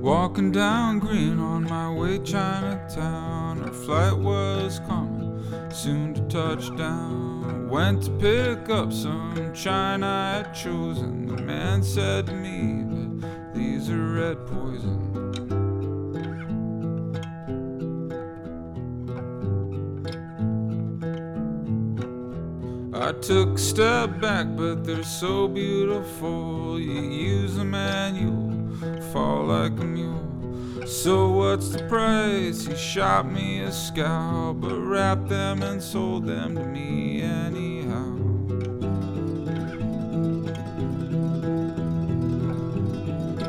Walking down Green on my way Chinatown. Our flight was coming soon to touch down. Went to pick up some china I had chosen. The man said to me, but these are red poison. I took a step back, but they're so beautiful. You use them and you'll fall like a mule. So what's the price? He shot me a scalp, but wrapped them and sold them to me, and he